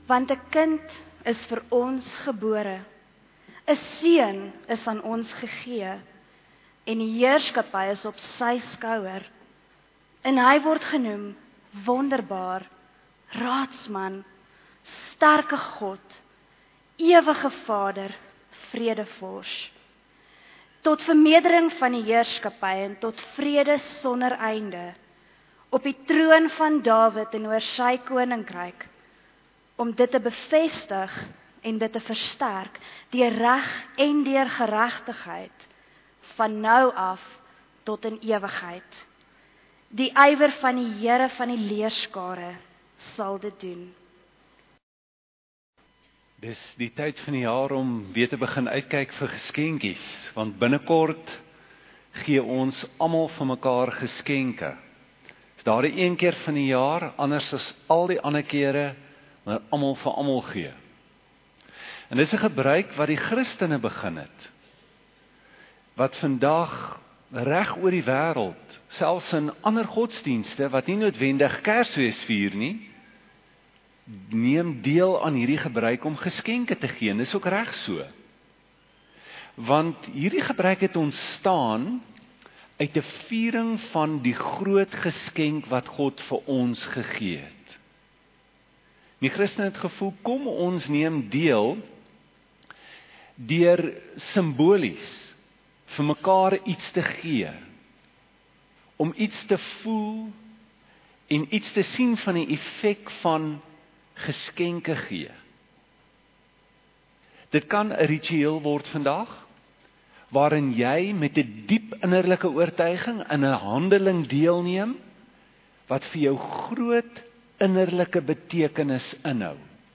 Want 'n kind is vir ons gebore, 'n seun is aan ons gegee, en die heerskappy is op sy skouer, en hy word genoem Wonderbaar, Raadsman, Sterke God, Ewige Vader, Vredevors. Tot vermeerdering van die heerskappy en tot vrede sonder einde, op die troon van Dawid en oor sy koninkryk, om dit te bevestig en dit te versterk, deur reg en deur geregtigheid, van nou af tot in ewigheid. Die ywer van die Here van die leerskare sal dit doen. Dis die tyd van die jaar om weer te begin uitkyk vir geskenkies, want binnekort gee ons almal vir mekaar geskenke. Is daar die een keer van die jaar, anders as al die ander kere, maar almal vir almal gee. En dis 'n gebruik wat die Christene begin het, wat vandag reg oor die wêreld, selfs in ander godsdienste, wat nie noodwendig Kersfees vier nie, neem deel aan hierdie gebruik om geskenke te gee, en dis ook reg so. Want hierdie gebruik het ontstaan uit 'n viering van die groot geskenk wat God vir ons gegee het. Die Christene het gevoel, kom ons neem deel deur simbolies vir mekaar iets te gee, om iets te voel en iets te sien van die effek van geskenke gee. Dit kan 'n ritueel word vandag, waarin jy met 'n diep innerlike oortuiging in 'n handeling deelneem, wat vir jou groot innerlike betekenis inhou.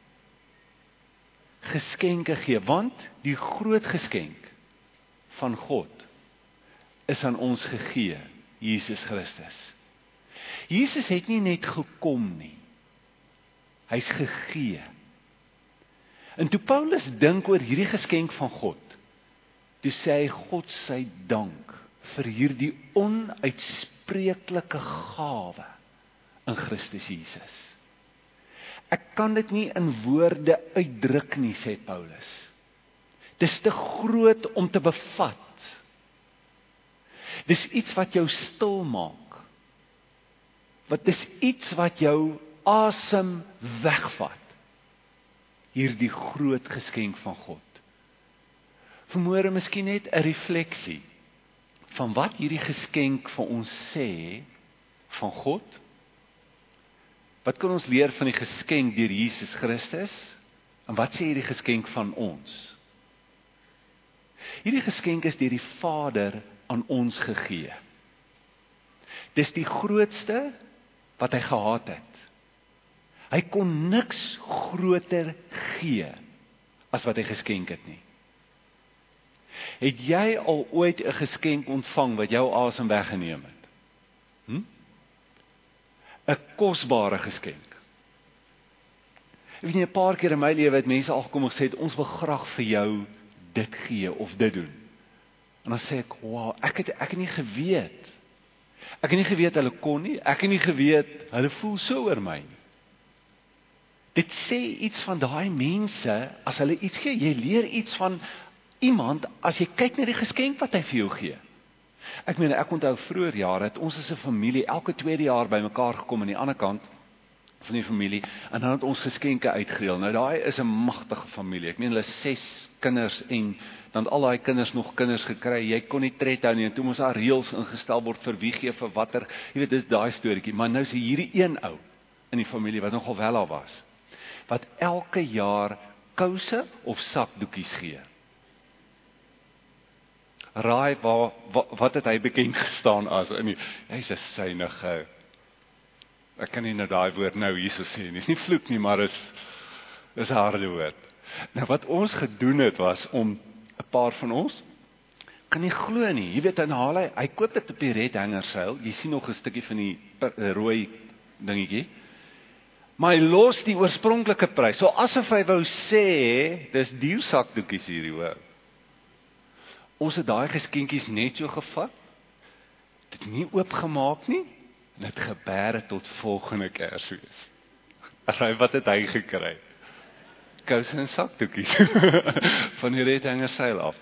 Geskenke gee, want die groot geskenk van God is aan ons gegee, Jesus Christus. Jesus het nie net gekom nie, hy's gegee. En toe Paulus dink oor hierdie geskenk van God, toe sê hy, God sy dank vir hierdie onuitspreeklike gawe in Christus Jesus. Ek kan dit nie in woorde uitdruk nie, sê Paulus. Dis te groot om te bevat. Dis iets wat jou stil maak. Dis iets wat jou asem wegvat. Hierdie groot geskenk van God. Vanmôre miskien net 'n refleksie van wat hierdie geskenk vir ons sê van God. Wat kan ons leer van die geskenk deur Jesus Christus? En wat sê hierdie geskenk van ons? Hierdie geskenk is deur die Vader aan ons gegee. Dis die grootste wat hy gehad het. Hy kon niks groter gee as wat hy geskenk het nie. Het jy al ooit 'n geskenk ontvang wat jou asem weggeneem het? 'n kosbare geskenk. Ek weet nie, 'n paar keer in my lewe het mense al gekom en gesê, ons wil graag vir jou dit gee of dit doen. En dan sê ek, wow, ek het nie geweet. Ek het nie geweet hulle kon nie, ek het nie geweet hulle voel so oor my nie. Dit sê iets van daai mense, as hulle iets gee, jy leer iets van iemand, as jy kyk na die geskenk wat hy vir jou gee. Ek meen, ek onthou vroeër jare, het ons as 'n familie, elke tweede jaar by mekaar gekom aan die ander kant van die familie, en dan het ons geskenke uitgereël. Nou daai is 'n magtige familie, ek meen hulle 6 kinders, en dan al daai kinders nog kinders gekry, jy kon nie tred hou nie, en toe moes daar reëls ingestel word vir wie gee vir watter, jy weet, dis daai storieetjie, maar nou is hierdie een ou in die familie, wat nogal wel al was, wat elke jaar kouse of sakdoekies gee. Raai, wat het hy bekend gestaan as? Hy's 'n synige, ek kan nie nou daai woord nou hierso sê nie, is nie vloek nie, maar is 'n harde woord. Nou wat ons gedoen het was om 'n paar van ons, kan nie glo nie, jy weet, en haal hy koop dit op die red hanger seil, jy sien nog 'n stukkie van die rooi dingetjie, maar hy los die oorspronklike prys, so asof hy wou sê, dis duur sakdoekies hierdie hoor. Ons het daai geskenkies net so gevat, dit nie oopgemaak nie, en het gebeere tot volgende Kersfees. Wat het hy gekry? kouse en sakdoekies van die redhanger seil af.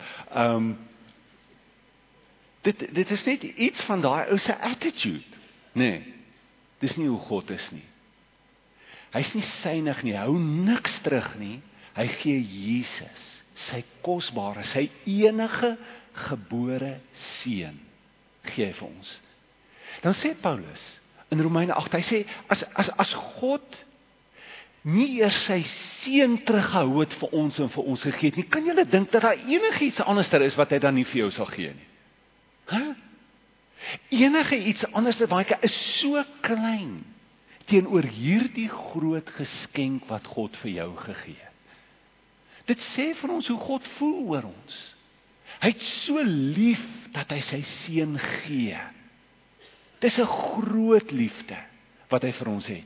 Dit is net iets van daai ou se attitude. Nee, dis nie hoe God is nie. Hy's nie synig nie, hy hou niks terug nie. Hy gee Jesus, sy kosbare, sy enige gebore seun, gee hy vir ons. Dan sê Paulus in Romeine 8, hy sê, as God nie eers sy seun teruggehou het vir ons en vir ons gegee het nie, kan julle dink dat daar enigiets anderster is wat hy dan nie vir jou sal gee nie? Enige iets anderster is so klein teenoor hierdie groot geskenk wat God vir jou gegee het. Dit sê vir ons hoe God voel oor ons. Hy het so lief dat hy sy seun gee. Dis 'n groot liefde wat hy vir ons het.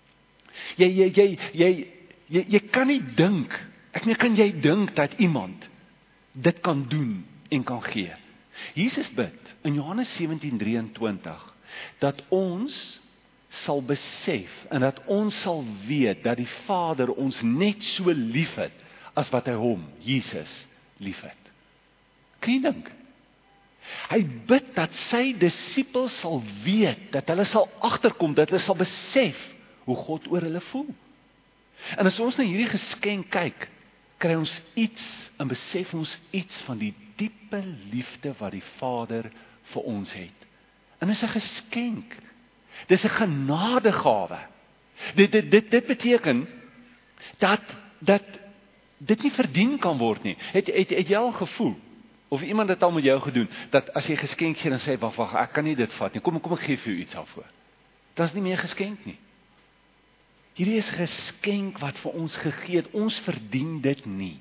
Jy kan nie dink, kan jy dink dat iemand dit kan doen en kan gee? Jesus bid in Johannes 17:23 dat ons sal besef en dat ons sal weet dat die Vader ons net so lief het as wat hy hom, Jesus, lief het. Kan jy dink? Hy bid dat sy disippels sal weet, dat hulle sal agterkom, dat hulle sal besef hoe God oor hulle voel. En as ons na hierdie geskenk kyk, kry ons iets en besef ons iets van die diepe liefde wat die Vader vir ons het. En dit is 'n geskenk. Dis 'n genadegawe. Dit beteken dat dit nie verdien kan word nie. Het jy al gevoel, of iemand het al met jou gedoen, dat as jy geskenk gee, dan sê, wag, ek kan nie dit vat nie, kom ek gee vir jou iets daarvoor. Dat is nie meer geskenk nie. Hierdie is geskenk wat vir ons gegee het, ons verdien dit nie.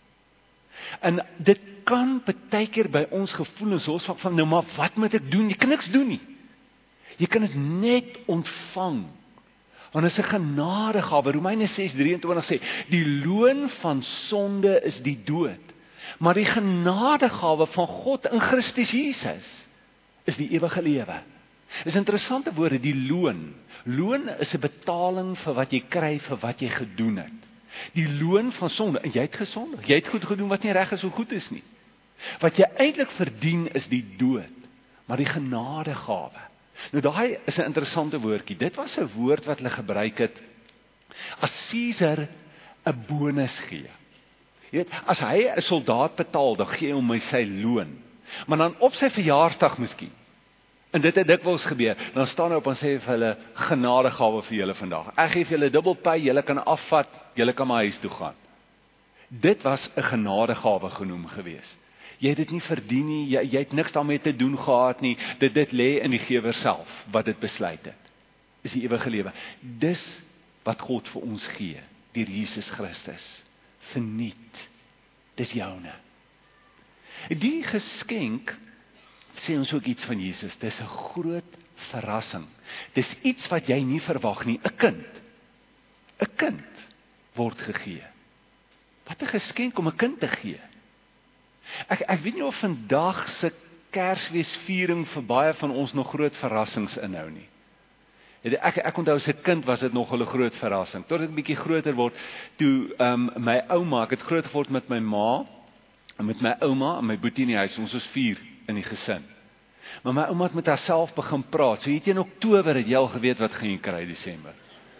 En dit kan baie keer by ons gevoelens, ons van, nou maar wat moet ek doen? Jy kan niks doen nie. Jy kan dit net ontvang. Want dit is 'n genadegawe. Romeine 6:23 sê, die loon van sonde is die dood. Maar die genadegawe van God in Christus Jesus is die ewige lewe. Dis interessante woorde, die loon. Loon is 'n betaling vir wat jy kry vir wat jy gedoen het. Die loon van sonde, en jy het gesondig. Jy het goed gedoen wat nie reg is of goed is nie. Wat jy eintlik verdien is die dood, maar die genadegawe. Nou daai is 'n interessante woordjie. Dit was 'n woord wat hulle gebruik het as Caesar 'n bonus gee. Jy weet, as hy 'n soldaat betaal, dan gee hy hom sy loon. Maar dan op sy verjaarsdag miskien. En dit het dikwels gebeur. Dan staan hy op en sê vir hulle, genadegawe vir julle vandag. Ek gee vir julle dubbelpay, julle kan afvat, julle kan maar huis toe gaan. Dit was 'n genadegawe genoem gewees. Jy het dit nie verdien nie, jy het niks daarmee te doen gehad nie. Dit lê in die gewer self wat dit besluit het. Is die ewige lewe. Dis wat God vir ons gee deur Jesus Christus. Verniet. Dis joune. Die geskenk sê ons ook iets van Jesus. Dis 'n groot verrassing. Dis iets wat jy nie verwag nie. 'n kind word gegee. Wat 'n geskenk om 'n kind te gee. Ek weet nie of vandag se Kersfeesviering vir baie van ons nog groot verrassings inhou nie. Ek onthou as 'n kind was dit nog 'n groot verrassing. Tot ek 'n bietjie groter word, toe my ouma, ek het groot geword met my ma, en met my ouma en my boetie in die huis. Ons was 4 in die gesin. Maar my ouma het met haarself begin praat. So het jy in Oktober het jy al geweet wat gaan jy kry Desember.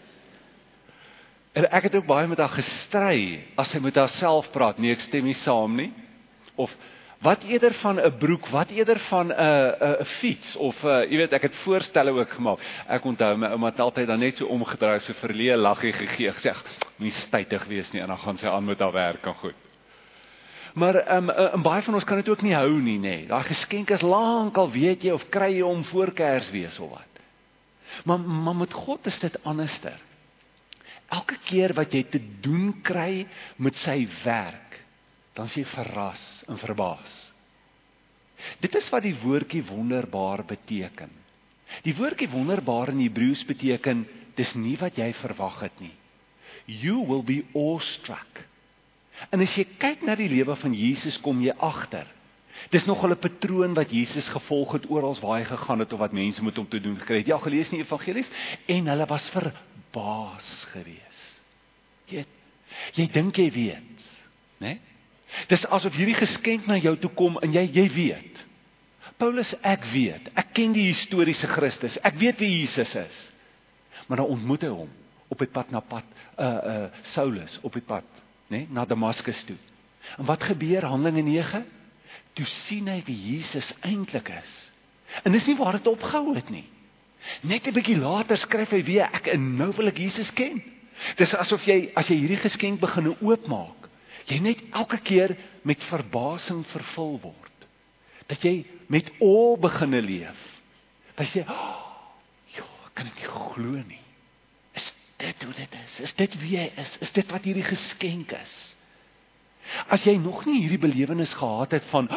En ek het ook baie met haar gestry as sy met haarself praat. Nee, ek stem nie saam nie. Of wat eerder van 'n broek, wat eerder van 'n fiets, of jy weet, ek het voorstelle ook gemaak. Ek onthou my ouma het altyd dan net so omgedraai, so verleë laggie gegee, gesê, moenie stytig wees nie, en dan gaan sy aan met haar werk en goed. Maar en baie van ons kan dit ook nie hou nie, nê. Daai geskenk is lankal, weet jy, of kry jy hom voor Kersfees of wat. Maar met God is dit anderster. Elke keer wat jy te doen kry met sy werk, dan is jy verras en verbaas. Dit is wat die woordjie wonderbaar beteken. Die woordjie wonderbaar in Hebreëus beteken, dis nie wat jy verwag het nie. You will be awestruck. En as jy kyk na die lewe van Jesus, kom jy agter. Dis nogal 'n patroon wat Jesus gevolg het oral waar hy gegaan het of wat mense met hom te doen gekry het. Jy al gelees in die evangelies, en hulle was verbaas gewees. Jy weet, Jy dink jy weet, né? Dis asof hierdie geskenk na jou toe kom en jy weet. Paulus, ek weet, ek ken die historiese Christus, ek weet wie Jesus is. Maar dan ontmoet hy hom op die pad na Saulus op die pad, né, na Damaskus toe. En wat gebeur? Handelinge 9? Toe sien hy wie Jesus eintlik is. En dis nie waar dit opgehou het nie. Net 'n bietjie later skryf hy weer, nou wil ek Jesus ken. Dis asof jy, as jy hierdie geskenk begin oopmaak, jy net elke keer met verbasing vervul word. Dat jy met awe beginne leef. Dat jy, kan ek nie glo nie. Is dit hoe dit is? Is dit wie hy is? Is dit wat hierdie geskenk is? As jy nog nie hierdie belewenis gehad het van,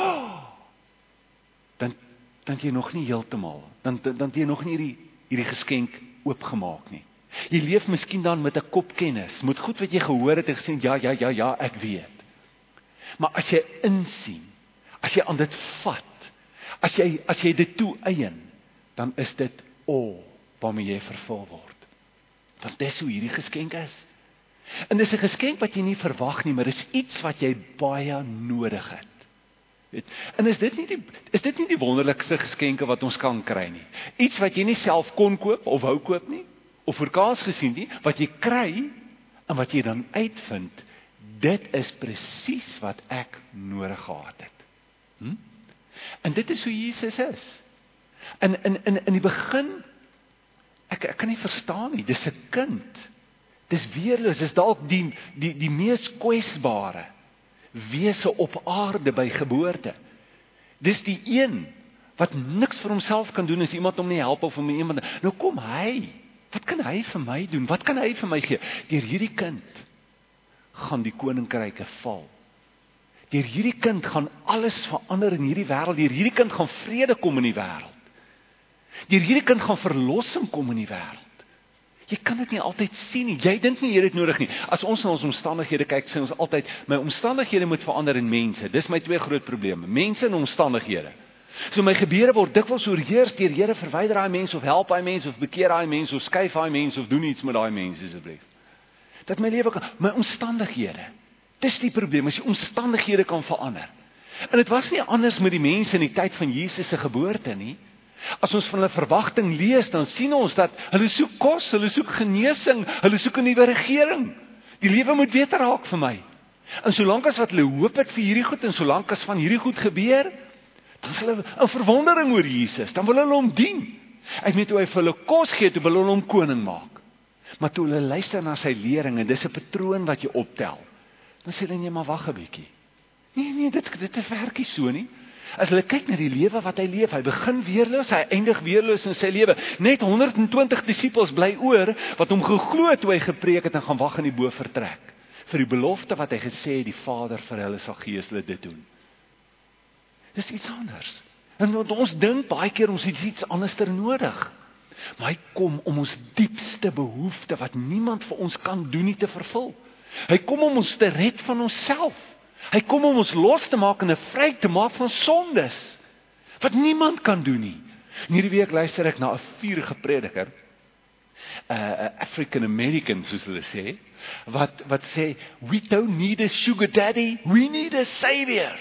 dan jy nog nie heeltemal, dan jy nog nie hierdie geskenk oopgemaak nie. Jy leef miskien dan met 'n kop kennis, met goed wat jy gehoor het en gesê, ja, ek weet. Maar as jy insien, as jy aan dit vat, as jy dit toeëien, dan is dit waarmee jy vervul word. Want dis hoe hierdie geskenk is. En dis 'n geskenk wat jy nie verwag nie, maar dis iets wat jy baie nodig het. En is dit nie die wonderlikste geskenke wat ons kan kry nie? Iets wat jy nie self kon koop of wou koop nie, of vir kaas gesien nie, wat jy kry en wat jy dan uitvind, dit is presies wat ek nodig gehad het. En dit is hoe Jesus is. In die begin, ek kan nie verstaan nie, dis 'n kind. Dis weerloos, dis dalk die mees kwesbare wese op aarde by geboorte. Dis die een wat niks vir homself kan doen as iemand hom nie help of om iemand. Nou kom hy. Wat kan hy vir my doen? Wat kan hy vir my gee? Deur hierdie kind gaan die koninkryke val. Deur hierdie kind gaan alles verander in hierdie wêreld. Deur hierdie kind gaan vrede kom in die wêreld. Deur hierdie kind gaan verlossing kom in die wêreld. Jy kan dit nie altyd sien nie. Jy dink nie jy het dit nodig nie. As ons na ons omstandighede kyk, sê ons altyd, my omstandighede moet verander in mense. Dis my twee groot probleme. Mense en omstandighede. So my gebeure word dikwels oorheers deur Here, verwyder daai mens of help daai mens of bekeer daai mens of skuif daai mens of doen iets met daai mens asseblief. Dat my lewe kan, my omstandighede. Dis die probleem, as die omstandighede kan verander. En dit was nie anders met die mense in die tyd van Jesus se geboorte nie. As ons van hulle verwagting lees, dan sien ons dat hulle soek kos, hulle soek genesing, hulle soek 'n nuwe regering. Die lewe moet beter raak vir my. En solank as wat hulle hoop het vir hierdie goed en solank as van hierdie goed gebeur, dan is hulle 'n verwondering oor Jesus. Dan wil hulle hom dien. Ek weet hoe hy vir hulle kos gee, toe wil hulle hom koning maak. Maar toe hulle luister na sy lering en dis 'n patroon wat jy optel, dan sê hulle nee, maar wag 'n bietjie. Nee, dit werk nie so nie. As hulle kyk na die lewe wat hy leef, hy begin weerloos, hy eindig weerloos in sy lewe. Net 120 disippels bly oor wat hom geglo het toe hy gepreek het en gaan wag in die bovertrek vir die belofte wat hy gesê het die Vader vir hulle sal gee as hulle dit doen. Dis iets anders. En ons dink baie keer ons het iets anderster nodig. Maar hy kom om ons diepste behoefte wat niemand vir ons kan doen nie te vervul. Hy kom om ons te red van onsself. Hy kom om ons los te maak en vry te maak van sondes, wat niemand kan doen nie. En hierdie week luister ek na 'n vurige prediker, African American soos hulle sê, wat sê, we don't need a sugar daddy, we need a savior.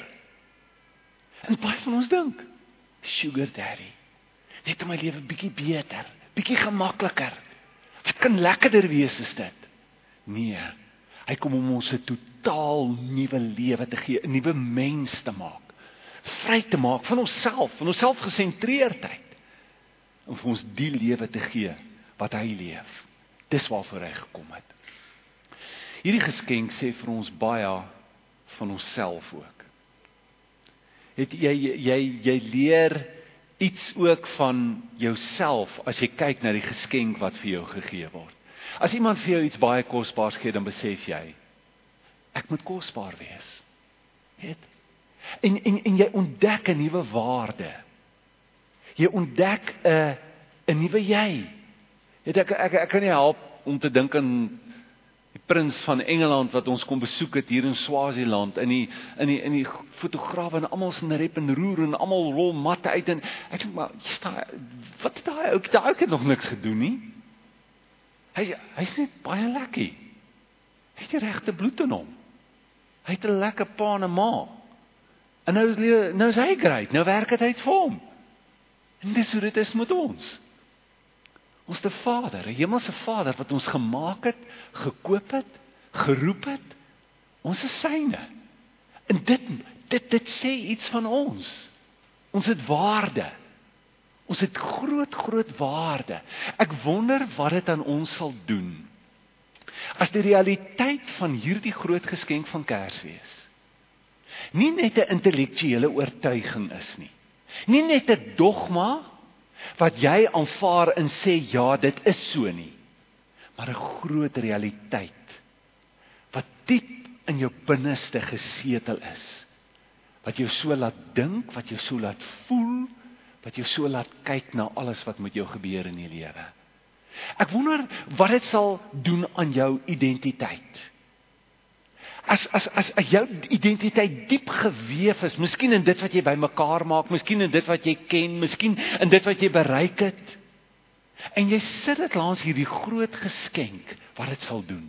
En baie van ons dink, sugar daddy, net om my lewe bietjie beter, bietjie gemakliker. Wat kan lekkerder wees as dit? Nee, hy kom om ons 'n totaal nuwe lewe te gee, 'n nuwe mens te maak, vry te maak van onsself gesentreerdheid, en vir ons die lewe te gee wat hy leef. Dis waarvoor hy gekom het. Hierdie geskenk sê vir ons baie van onsself ook. Jy leer iets ook van jouself as jy kyk na die geskenk wat vir jou gegee word. As iemand vir jou iets baie kosbaars gee, dan besef jy, ek moet kosbaar wees. En jy ontdek 'n nuwe waarde. Jy ontdek 'n nuwe jy. Ek kan nie help om te dink aan die prins van Engeland wat ons kom besoek het hier in Swaziland, in die fotograwe en almal se rep en roer en almal rol matte uit en ek dink maar wat het daai ou het nog niks gedoen nie. Hy's net baie lekker. Hy het die regte bloed in hom. Hy het 'n lekker pa en 'n ma. En nou is hy great, nou werk dit uit vir hom. En dis hoe dit is met ons. Ons te Vader, 'n hemelse Vader wat ons gemaak het, gekoop het, geroep het. Ons is syne. En dit sê iets van ons. Ons het waarde. Ons het groot waarde. Ek wonder wat dit aan ons sal doen as die realiteit van hierdie groot geskenk van Kersfees nie net 'n intellektuele oortuiging is nie. Nie net 'n dogma wat jy aanvaar en sê ja, dit is so nie. Maar 'n groot realiteit wat diep in jou binneste gesetel is. Wat jou so laat dink, wat jou so laat voel, wat jou so laat kyk na alles wat met jou gebeur in die lewe. Ek wonder wat dit sal doen aan jou identiteit. As jou identiteit diep geweef is, miskien in dit wat jy bymekaar maak, miskien in dit wat jy ken, miskien in dit wat jy bereik het, en jy sit dit langs hierdie groot geskenk, wat dit sal doen.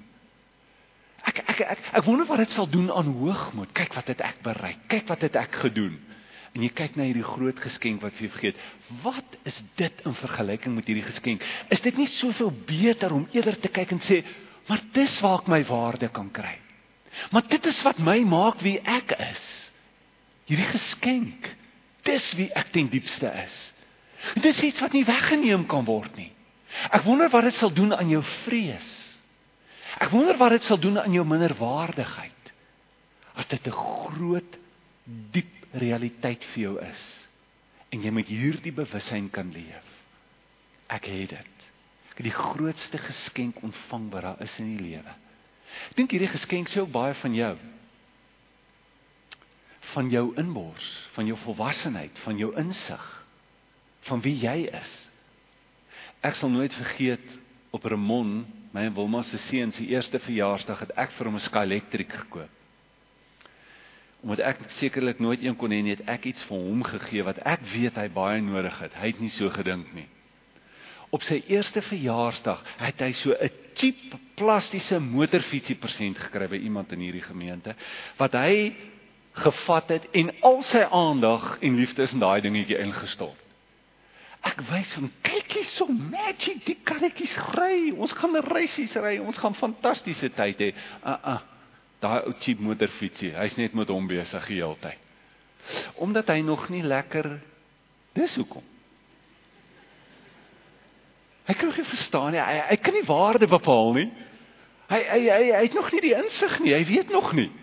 Ek wonder wat dit sal doen aan hoogmoed. Kyk wat het ek bereik, kyk wat het ek gedoen. En jy kyk na hierdie groot geskenk wat jy vergeet. Wat is dit in vergelyking met hierdie geskenk? Is dit nie soveel beter om eerder te kyk en sê, maar dis waar ek my waarde kan kry. Maar dit is wat my maak wie ek is. Hierdie geskenk, dis wie ek ten diepste is. Dis iets wat nie weggeneem kan word nie. Ek wonder wat dit sal doen aan jou vrees. Ek wonder wat dit sal doen aan jou minderwaardigheid. As dit 'n groot, diep realiteit vir jou is. En jy met hierdie bewussyn kan leef. Ek het dit. Ek het die grootste geskenk ontvang wat daar is in die lewe. Ek dink hierdie geskenk sê ook baie van jou. Van jou inbors, van jou volwassenheid, van jou insig, van wie jy is. Ek sal nooit vergeet, op Ramon, my en Wilma se seun se eerste verjaarsdag, het ek vir hom 'n Skylectric gekoop. Omdat ek sekerlik nooit een kon hê nie, het ek iets vir hom gegee wat ek weet hy baie nodig het. Hy het nie so gedink nie. Op sy eerste verjaarsdag het hy so 'n cheap plastiese motorfietsie persent gekry by iemand in hierdie gemeente, wat hy gevat het en al sy aandag en liefde is in daai dingetjie ingestort. Ek wys hom, kyk hier so magic, die karretjies ry, ons gaan reisies ry, ons gaan fantastiese tyd hê. Daai ou cheap motorfietsie, hy's net met hom besig die hele tyd. Omdat hy nog nie lekker, dis hoekom. Hy kan nog nie verstaan nie, hy kan nie waarde bepaal nie. Hy het nog nie die insig nie, hy weet nog nie.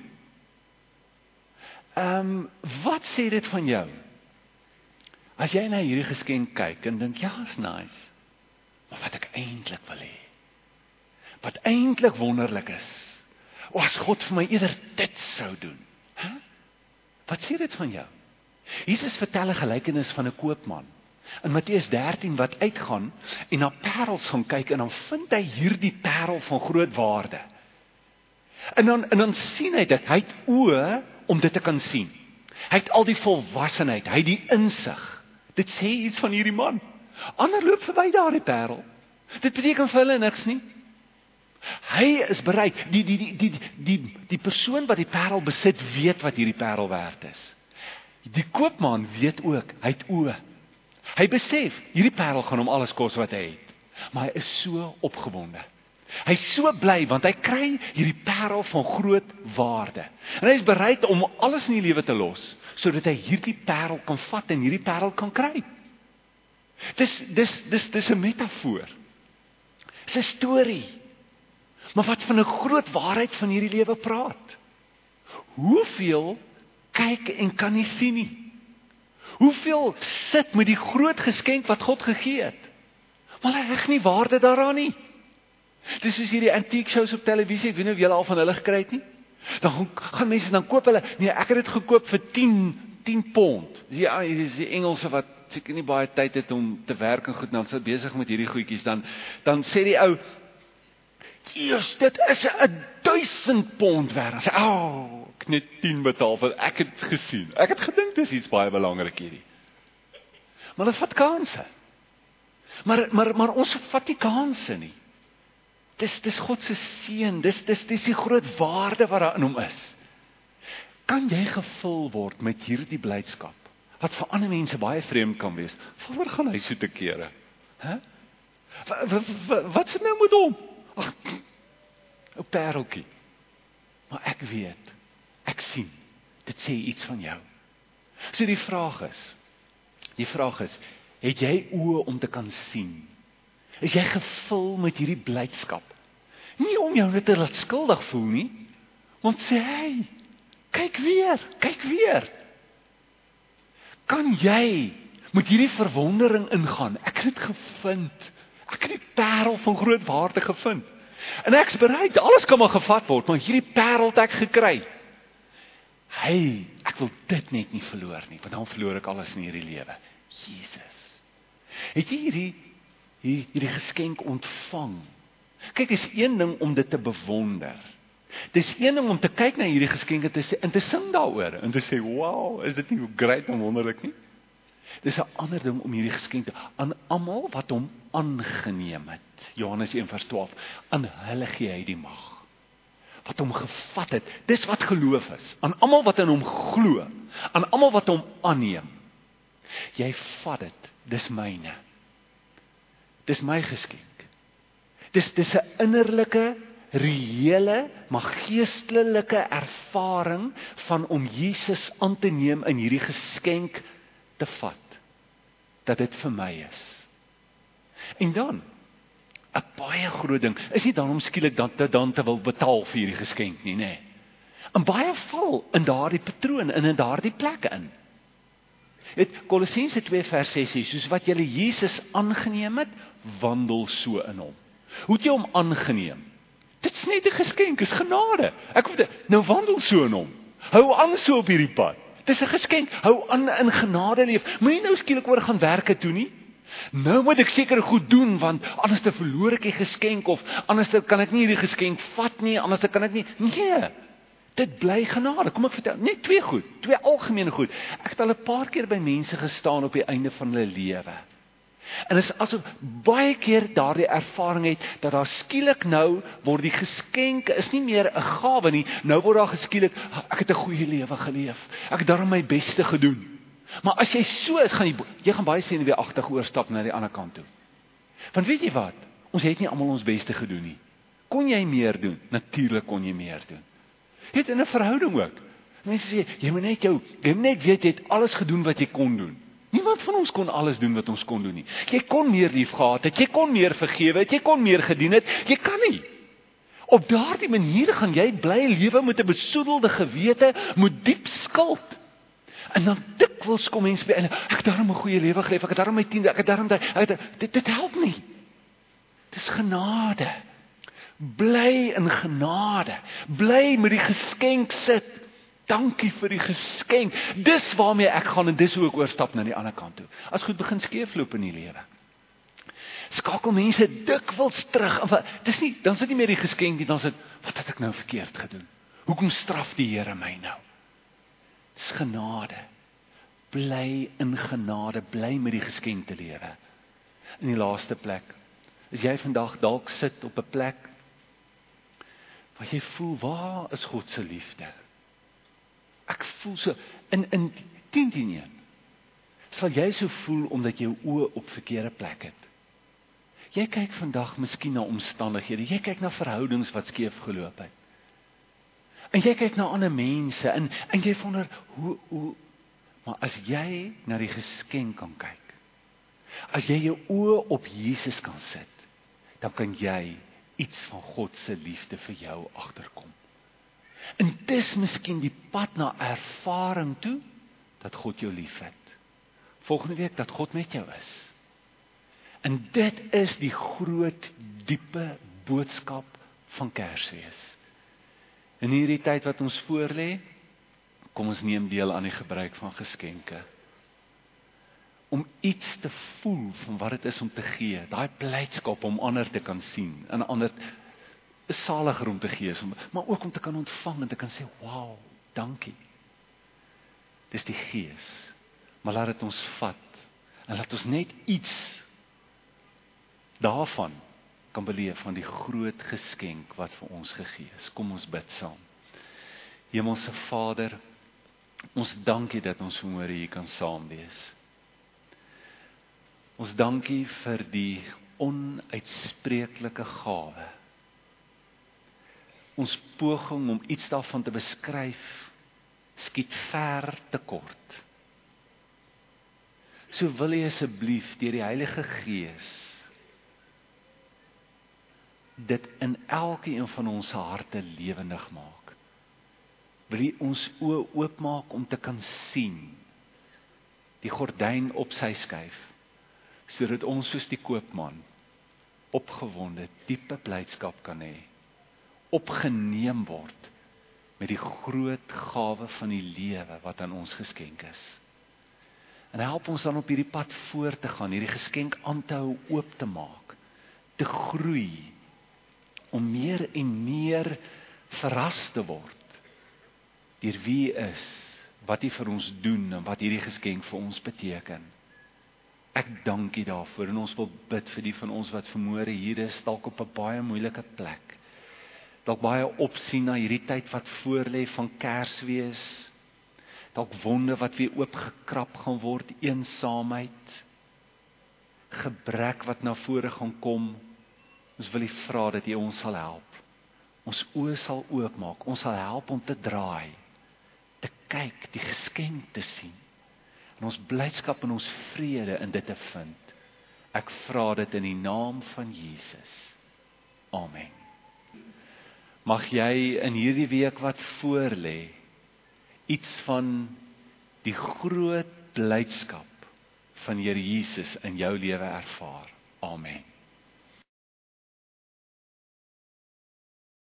Wat sê dit van jou? As jy na hierdie geskenk kyk en dink, ja, is nice, maar wat ek eintlik wil hê, wat eintlik wonderlik is, as God vir my eerder dit sou doen, wat sê dit van jou? Jesus vertel 'n gelykenis van 'n koopman, in Matteus 13 wat uitgaan, en na parels gaan kyk, en dan vind hy hierdie parel van groot waarde, en dan sien hy dit, hy het oë om dit te kan sien, hy het al die volwassenheid, hy het die insig. Dit sê iets van hierdie man. Ander loop verby daardie parel. Dit beteken vir hulle niks nie. Hy is bereid, die persoon wat die parel besit, weet wat hierdie parel werd is. Die koopman weet ook, hy het oë. Hy besef, hierdie parel gaan hom alles kos wat hy het. Maar hy is so opgewonde. Hy is so bly, want hy kry hierdie parel van groot waarde. En hy is bereid om alles in die lewe te los, sodat hy hierdie parel kan vat en hierdie parel kan kry. Dis 'n metafoor. Dis 'n storie. Maar wat van 'n groot waarheid van hierdie lewe praat? Hoeveel kyk en kan nie sien nie? Hoeveel sit met die groot geskenk wat God gegee het? Maar hy heg nie waarde daaraan nie. Dis soos hierdie antiek shows op televisie, ek weet nie of julle al van hulle gekry het nie. Dan gaan mense, dan koop hulle, nee, ek het dit gekoop vir 10 pond. Dis die Engelse wat seker nie baie tyd het om te werk en goed, dan sit besig met hierdie goedjies, dan sê die ou, Jesus, dit is 1000 pond werd. Dan sê, ek het net 10 betaal, want ek het gesien. Ek het gedink, dis iets baie belangrik hierdie. Maar dit vat kanse. Maar ons vat nie kanse nie. Dis God se seën, dis die groot waarde wat daar in hom is. Kan jy gevul word met hierdie blydskap, wat vir ander mense baie vreemd kan wees? Waaroor gaan hy so te kere? Wat's nou met hom? Ag, 'n pareltjie. Maar ek weet, ek sien, dit sê iets van jou. So die vraag is, het jy oë om te kan sien? Is jy gevul met hierdie blydskap? Nie om jou net te laat skuldig voel nie, want sê hy, kyk weer. Kan jy met hierdie verwondering ingaan? Ek het dit gevind. Ek het die parel van groot waarde gevind. En ek's bereid, alles kan maar gevat word, maar hierdie parel het ek gekry. Ek wil dit net nie verloor nie, want dan verloor ek alles in hierdie lewe. Jesus. Het jy hierdie geskenk ontvang? Kyk, dis een ding om dit te bewonder. Dis een ding om te kyk na hierdie geskenke en te sing daaroor en te sê, wow, is dit nie great en wonderlik nie? Dis 'n ander ding om hierdie geskenke aan almal wat hom aangeneem het. Johannes 1:12, aan hulle gee hy die mag. Wat hom gevat het, dis wat geloof is. Aan almal wat in hom glo, aan almal wat hom aanneem. Jy vat dit, dis myne. Dis my geskenk. Dis 'n innerlike, reële, maar geestelike ervaring van om Jesus aan te neem in hierdie geskenk te vat. Dat dit vir my is. En dan, 'n baie groot ding, is nie dan om skielik dan te wil betaal vir hierdie geskenk nie, nê. En baie val in daardie patroon en in daardie plekke in. Kolossense 2:6 sê, soos wat julle Jesus aangeneem het, wandel so in hom. Hoe het jy hom aangeneem? Dit is net 'n geskenk, is genade. Nou wandel so in hom. Hou aan so op hierdie pad. Dis 'n geskenk, hou aan in genade leef. Moenie nou skielik oor gaan werke toe nie. Nou moet ek seker goed doen, want anders te verloor ek die geskenk, of anders kan ek nie hierdie geskenk vat nie, anders kan ek nie. Nee, dit bly genade. Kom ek vertel, net twee algemene goed. Ek het al 'n paar keer by mense gestaan op die einde van hulle lewe. En is asof baie keer daardie ervaring het, dat daar skielik nou word die geskenke is nie meer 'n gawe nie, nou word daar geskielik, ek het 'n goeie lewe geleef, ek het daarom my beste gedoen. Maar as jy so is, jy gaan baie senuweeagtig oorstap na die ander kant toe. Want weet jy wat, ons het nie almal ons beste gedoen nie. Kon jy meer doen? Natuurlik kon jy meer doen. Jy het in 'n verhouding ook. Mense sê, jy moet net weet, jy het alles gedoen wat jy kon doen. Niemand van ons kon alles doen wat ons kon doen nie. Jy kon meer lief gehad het, jy kon meer vergewe het, jy kon meer gedien het, jy kan nie. Op daardie manier gaan jy bly lewe met 'n besoedelde gewete, met diep skuld. En dan dikwels kom mense by, ek het daarom 'n goeie lewe geleef, ek het daarom my 10de, ek het daarom dit help nie. Dis genade. Bly in genade. Bly met die geskenk sit. Dankie vir die geskenk. Dis waarmee ek gaan en dis hoe ek oorstap na die ander kant toe. As goed begin skeefloop in die lewe, skakel mense dikwels terug. Dan is dit nie meer die geskenk nie, dan is dit, wat het ek nou verkeerd gedoen? Hoekom straf die Here my nou? Dis genade. Bly in genade, bly met die geskenkte lewe. In die laaste plek, as jy vandag dalk sit op 'n plek waar jy voel, waar is God se liefde? Ek voel so, in 10 sal jy so voel omdat jy jou oë op verkeerde plek het. Jy kyk vandag miskien na omstandighede, jy kyk na verhoudings wat skeef geloop het. En jy kyk na ander mense, en jy wonder, maar as jy na die geskenk kan kyk, as jy jou oë op Jesus kan sit, dan kan jy iets van God se liefde vir jou agterkom. En dis miskien die pad na ervaring toe, dat God jou liefhet. Volgende week, dat God met jou is. En dit is die groot, diepe boodskap van Kersfees. In hierdie tyd wat ons voorlê, kom ons neem deel aan die gebruik van geskenke. Om iets te voel van wat dit is om te gee, daai blydskap om ander te kan sien, en ander is saliger om te gee, maar ook om te kan ontvang en te kan sê, wow, dankie. Dis die Gees, maar laat dit ons vat, en laat ons net iets daarvan kan beleef van die groot geskenk wat vir ons gegee is. Kom ons bid saam. Hemelse Vader, ons dankie dat ons vanmôre hier kan saam wees. Ons dankie vir die onuitspreeklike gawe. Ons poging om iets daarvan te beskryf, skiet ver te kort. So wil jy asseblief deur die Heilige Gees dit in elkeen van ons harte lewendig maak. Wil jy ons oë oopmaak om te kan sien, die gordyn op sy skuif, sodat ons soos die koopman opgewonde, diepe blydskap kan hê, opgeneem word met die groot gawe van die lewe wat aan ons geskenk is. En help ons dan op hierdie pad voort te gaan, hierdie geskenk aan te hou, oop te maak, te groei, om meer en meer verras te word deur wie hy is, wat hy vir ons doen en wat hierdie geskenk vir ons beteken. Ek dank U daarvoor en ons wil bid vir die van ons wat vanmôre hier is, dalk op 'n baie moeilike plek. Dalk baie opsien na hierdie tyd wat voorlê van Kersfees. Dalk wonde wat weer oopgekrap gaan word, eensaamheid, gebrek wat na vore gaan kom. Ons wil U vra dat U ons sal help. Ons oë sal oopmaak, ons sal help om te draai, te kyk, die geskenk te sien. En ons blydskap en ons vrede in dit te vind. Ek vra dit in die naam van Jesus. Amen. Mag jy in hierdie week wat voorlê, iets van die groot blydskap van Here Jesus in jou lewe ervaar. Amen.